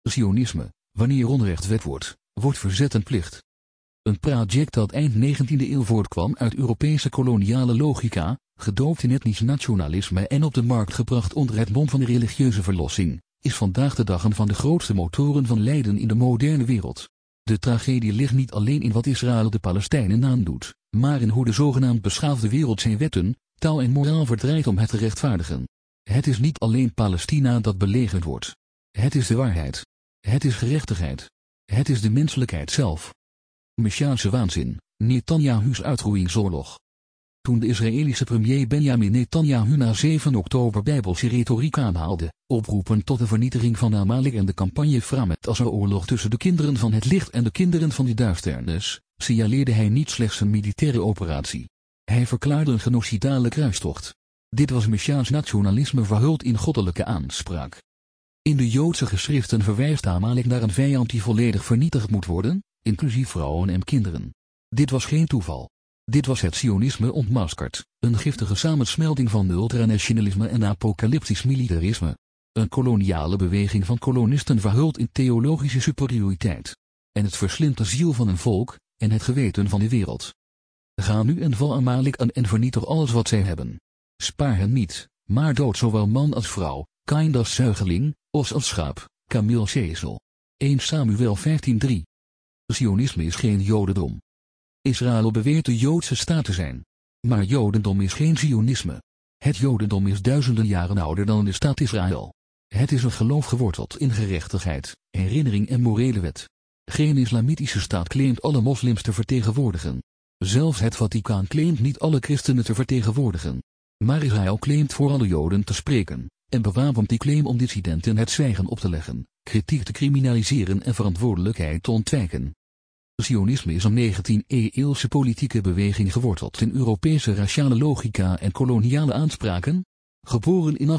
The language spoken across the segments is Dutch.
Zionisme, wanneer onrecht wet wordt verzet een plicht. Een project dat eind 19e eeuw voortkwam uit Europese koloniale logica, gedoopt in etnisch nationalisme en op de markt gebracht onder het mom van religieuze verlossing, is vandaag de dag een van de grootste motoren van lijden in de moderne wereld. De tragedie ligt niet alleen in wat Israël de Palestijnen aandoet, maar in hoe de zogenaamd beschaafde wereld zijn wetten, taal en moraal verdraait om het te rechtvaardigen. Het is niet alleen Palestina dat belegerd wordt. Het is de waarheid. Het is gerechtigheid. Het is de menselijkheid zelf. Messiaanse waanzin, Netanyahu's uitroeiingsoorlog. Toen de Israëlische premier Benjamin Netanyahu na 7 oktober bijbelse retoriek aanhaalde, oproepen tot de vernietiging van Amalek en de campagne Framet als een oorlog tussen de kinderen van het licht en de kinderen van de duisternis, signaleerde hij niet slechts een militaire operatie. Hij verklaarde een genocidale kruistocht. Dit was Messiaans nationalisme verhuld in goddelijke aanspraak. In de Joodse geschriften verwijst Amalek naar een vijand die volledig vernietigd moet worden, inclusief vrouwen en kinderen. Dit was geen toeval. Dit was het Zionisme ontmaskerd, een giftige samensmelting van ultranationalisme en apocalyptisch militarisme. Een koloniale beweging van kolonisten verhuld in theologische superioriteit. En het verslindt de ziel van een volk, en het geweten van de wereld. Ga nu en val Amalek aan en vernietig alles wat zij hebben. Spaar hen niet, maar dood zowel man als vrouw, kind als zuigeling, os als schaap, kameel als ezel. 1 Samuel 15:3. Zionisme is geen Jodendom. Israël beweert de Joodse staat te zijn. Maar Jodendom is geen Zionisme. Het Jodendom is duizenden jaren ouder dan de staat Israël. Het is een geloof geworteld in gerechtigheid, herinnering en morele wet. Geen islamitische staat claimt alle moslims te vertegenwoordigen. Zelfs het Vaticaan claimt niet alle christenen te vertegenwoordigen. Maar Israël claimt voor alle Joden te spreken, en bewapent die claim om dissidenten het zwijgen op te leggen, kritiek te criminaliseren en verantwoordelijkheid te ontwijken. Zionisme is een 19e-eeuwse politieke beweging geworteld in Europese raciale logica en koloniale aanspraken. Geboren in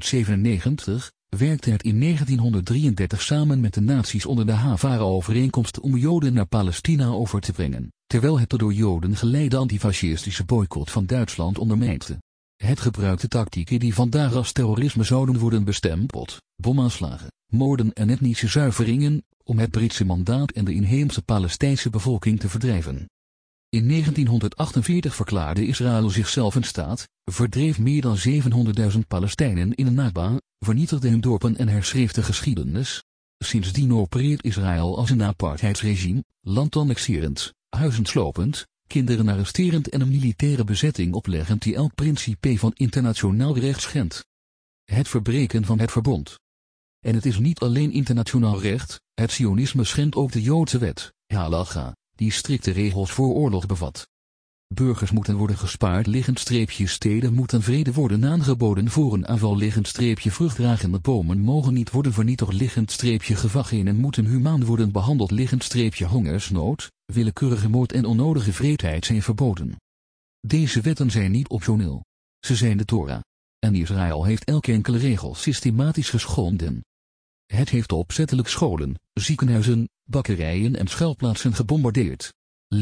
1897, werkte het in 1933 samen met de nazi's onder de Havara-overeenkomst om Joden naar Palestina over te brengen, terwijl het de door Joden geleide antifascistische boycott van Duitsland ondermijnde. Het gebruikte tactieken die vandaag als terrorisme zouden worden bestempeld, bomaanslagen, moorden en etnische zuiveringen, om het Britse mandaat en de inheemse Palestijnse bevolking te verdrijven. In 1948 verklaarde Israël zichzelf een staat, verdreef meer dan 700.000 Palestijnen in een Nakba, vernietigde hun dorpen en herschreef de geschiedenis. Sindsdien opereert Israël als een apartheidsregime, land annexerend, huizen slopend, kinderen arresterend en een militaire bezetting opleggend die elk principe van internationaal recht schendt. Het verbreken van het verbond. En het is niet alleen internationaal recht, het Zionisme schendt ook de Joodse wet, halacha, die strikte regels voor oorlog bevat. Burgers moeten worden gespaard, steden moeten vrede worden aangeboden voor een aanval, vruchtdragende bomen mogen niet worden vernietigd, gevangenen moeten humaan worden behandeld, hongersnood, willekeurige moord en onnodige wreedheid zijn verboden. Deze wetten zijn niet optioneel. Ze zijn de Torah. En Israël heeft elke enkele regel systematisch geschonden. Het heeft opzettelijk scholen, ziekenhuizen, bakkerijen en schuilplaatsen gebombardeerd.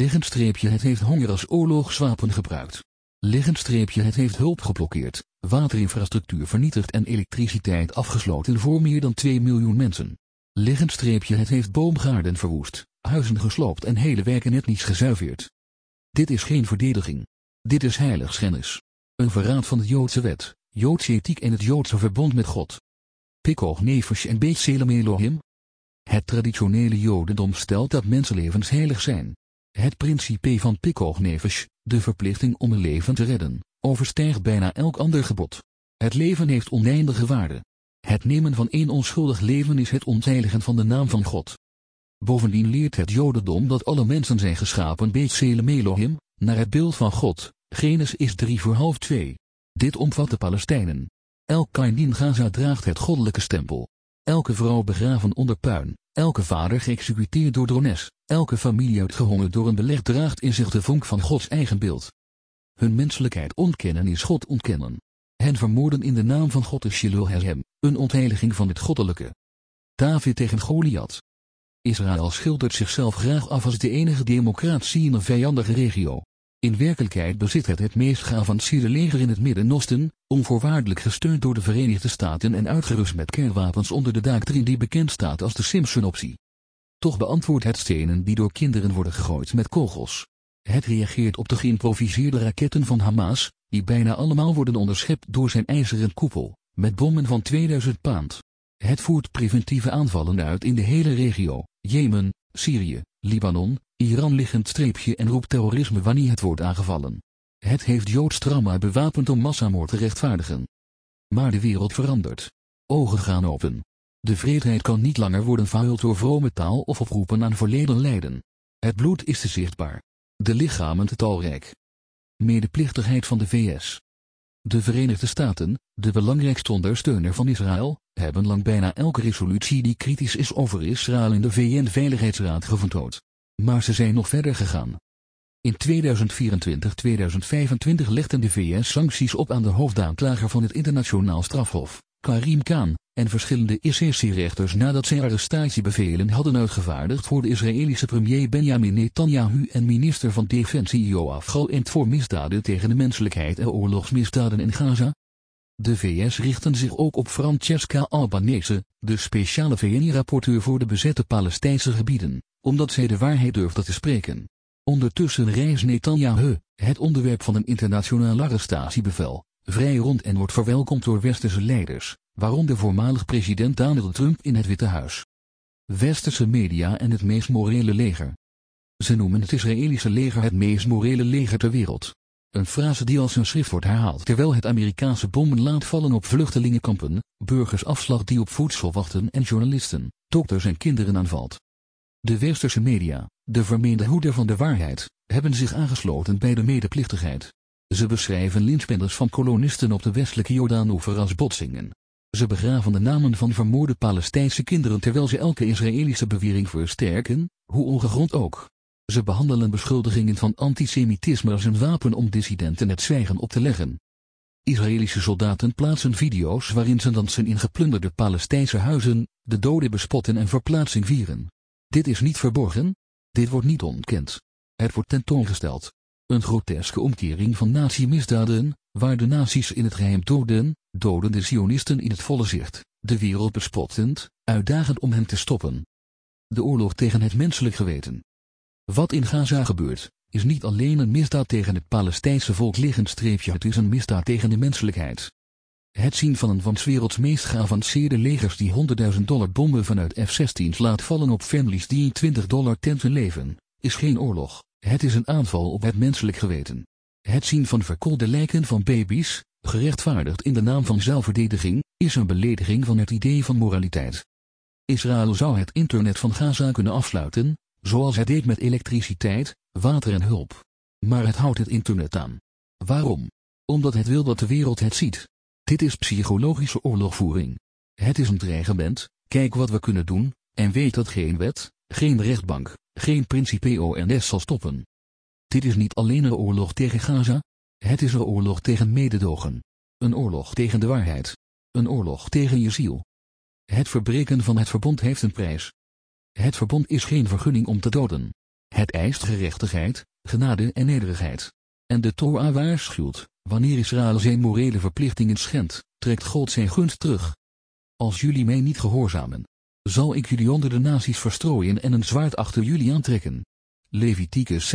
Het heeft honger als oorlogswapen gebruikt. Het heeft hulp geblokkeerd, waterinfrastructuur vernietigd en elektriciteit afgesloten voor meer dan 2 miljoen mensen. Het heeft boomgaarden verwoest, huizen gesloopt en hele wijken etnisch gezuiverd. Dit is geen verdediging. Dit is heiligschennis. Een verraad van de Joodse wet, Joodse ethiek en het Joodse verbond met God. Pikuach nefesh en B'Tselem Elohim. Het traditionele Jodendom stelt dat mensenlevens heilig zijn. Het principe van Pikuach nefesh, de verplichting om een leven te redden, overstijgt bijna elk ander gebod. Het leven heeft oneindige waarde. Het nemen van één onschuldig leven is het ontheiligen van de naam van God. Bovendien leert het Jodendom dat alle mensen zijn geschapen B'Tselem Elohim, naar het beeld van God, Genesis 3:2. Dit omvat de Palestijnen. Elk kind in Gaza draagt het goddelijke stempel. Elke vrouw begraven onder puin, elke vader geëxecuteerd door drones, elke familie uitgehongerd door een beleg draagt in zich de vonk van Gods eigen beeld. Hun menselijkheid ontkennen is God ontkennen. Hen vermoorden in de naam van God is Shiloh Hashem, een ontheiliging van het goddelijke. David tegen Goliath. Israël schildert zichzelf graag af als de enige democratie in een vijandige regio. In werkelijkheid bezit het meest geavanceerde leger in het Midden-Oosten, onvoorwaardelijk gesteund door de Verenigde Staten en uitgerust met kernwapens onder de doctrine die bekend staat als de Simpson-optie. Toch beantwoordt het stenen die door kinderen worden gegooid met kogels. Het reageert op de geïmproviseerde raketten van Hamas, die bijna allemaal worden onderschept door zijn ijzeren koepel, met bommen van 2000 pond. Het voert preventieve aanvallen uit in de hele regio, Jemen, Syrië, Libanon, Iran liggend streepje en roept terrorisme wanneer het wordt aangevallen. Het heeft Joods trauma bewapend om massamoord te rechtvaardigen. Maar de wereld verandert. Ogen gaan open. De vreedheid kan niet langer worden verhuild door vrome taal of oproepen aan verleden lijden. Het bloed is te zichtbaar. De lichamen te talrijk. Medeplichtigheid van de VS. De Verenigde Staten, de belangrijkste ondersteuner van Israël, hebben lang bijna elke resolutie die kritisch is over Israël in de VN-veiligheidsraad gevetood. Maar ze zijn nog verder gegaan. In 2024-2025 legden de VS sancties op aan de hoofdaanklager van het internationaal strafhof, Karim Khan, en verschillende ICC-rechters nadat zij arrestatiebevelen hadden uitgevaardigd voor de Israëlische premier Benjamin Netanyahu en minister van Defensie Yoav Gallant voor misdaden tegen de menselijkheid en oorlogsmisdaden in Gaza. De VS richten zich ook op Francesca Albanese, de speciale VN-rapporteur voor de bezette Palestijnse gebieden, omdat zij de waarheid durfde te spreken. Ondertussen reist Netanyahu, het onderwerp van een internationaal arrestatiebevel, vrij rond en wordt verwelkomd door westerse leiders, waaronder voormalig president Donald Trump in het Witte Huis. Westerse media en het meest morele leger. Ze noemen het Israëlische leger het meest morele leger ter wereld. Een frase die als een schrift wordt herhaald terwijl het Amerikaanse bommen laat vallen op vluchtelingenkampen, burgers afslag die op voedsel wachten en journalisten, dokters en kinderen aanvalt. De westerse media, de vermeende hoeder van de waarheid, hebben zich aangesloten bij de medeplichtigheid. Ze beschrijven lynchbendes van kolonisten op de westelijke Jordaanoever als botsingen. Ze begraven de namen van vermoorde Palestijnse kinderen terwijl ze elke Israëlische bewering versterken, hoe ongegrond ook. Ze behandelen beschuldigingen van antisemitisme als een wapen om dissidenten het zwijgen op te leggen. Israëlische soldaten plaatsen video's waarin ze dansen in geplunderde Palestijnse huizen, de doden bespotten en verplaatsing vieren. Dit is niet verborgen. Dit wordt niet ontkend. Het wordt tentoongesteld. Een groteske omkering van nazi-misdaden, waar de nazi's in het geheim doden de Zionisten in het volle zicht, de wereld bespottend, uitdagend om hen te stoppen. De oorlog tegen het menselijk geweten. Wat in Gaza gebeurt, is niet alleen een misdaad tegen het Palestijnse volk liggend streepje, het is een misdaad tegen de menselijkheid. Het zien van een van 's werelds meest geavanceerde legers die $100.000 bommen vanuit F-16's laat vallen op families die in $20 tenten leven, is geen oorlog, het is een aanval op het menselijk geweten. Het zien van verkoolde lijken van baby's, gerechtvaardigd in de naam van zelfverdediging, is een belediging van het idee van moraliteit. Israël zou het internet van Gaza kunnen afsluiten, zoals het deed met elektriciteit, water en hulp. Maar het houdt het internet aan. Waarom? Omdat het wil dat de wereld het ziet. Dit is psychologische oorlogvoering. Het is een dreigement, kijk wat we kunnen doen, en weet dat geen wet, geen rechtbank, geen principe ONS zal stoppen. Dit is niet alleen een oorlog tegen Gaza, het is een oorlog tegen mededogen. Een oorlog tegen de waarheid. Een oorlog tegen je ziel. Het verbreken van het verbond heeft een prijs. Het verbond is geen vergunning om te doden. Het eist gerechtigheid, genade en nederigheid. En de Torah waarschuwt, wanneer Israël zijn morele verplichtingen schendt, trekt God zijn gunst terug. Als jullie mij niet gehoorzamen, zal ik jullie onder de naties verstrooien en een zwaard achter jullie aantrekken. Leviticus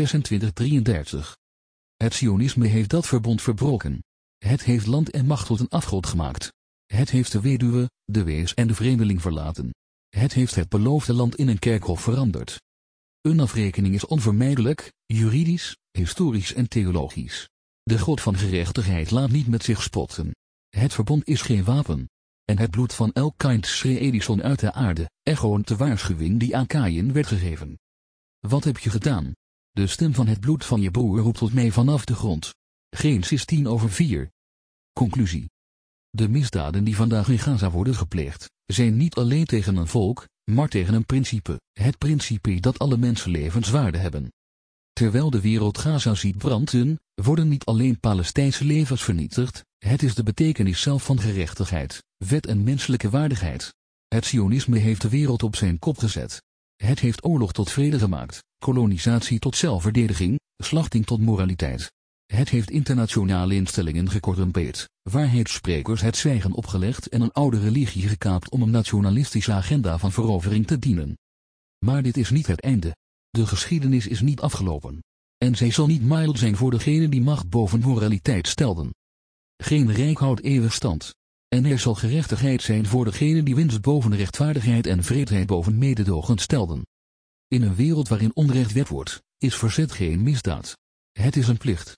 26:33. Het Sionisme heeft dat verbond verbroken. Het heeft land en macht tot een afgod gemaakt. Het heeft de weduwe, de wees en de vreemdeling verlaten. Het heeft het beloofde land in een kerkhof veranderd. Een afrekening is onvermijdelijk, juridisch, historisch en theologisch. De God van gerechtigheid laat niet met zich spotten. Het verbond is geen wapen. En het bloed van elk kind schreeuwt Edison uit de aarde, echoend de waarschuwing die aan Kaïn werd gegeven. Wat heb je gedaan? De stem van het bloed van je broer roept tot mij vanaf de grond. Genesis 10:4. Conclusie. De misdaden die vandaag in Gaza worden gepleegd, zijn niet alleen tegen een volk, maar tegen een principe, het principe dat alle mensenlevens waarde hebben. Terwijl de wereld Gaza ziet branden, worden niet alleen Palestijnse levens vernietigd, het is de betekenis zelf van gerechtigheid, wet en menselijke waardigheid. Het Sionisme heeft de wereld op zijn kop gezet. Het heeft oorlog tot vrede gemaakt, kolonisatie tot zelfverdediging, slachting tot moraliteit. Het heeft internationale instellingen gecorrumpeerd, waarheidssprekers het zwijgen opgelegd en een oude religie gekaapt om een nationalistische agenda van verovering te dienen. Maar dit is niet het einde. De geschiedenis is niet afgelopen. En zij zal niet mild zijn voor degenen die macht boven moraliteit stelden. Geen rijk houdt eeuwig stand. En er zal gerechtigheid zijn voor degenen die winst boven rechtvaardigheid en vreedheid boven mededogen stelden. In een wereld waarin onrecht wet wordt, is verzet geen misdaad. Het is een plicht.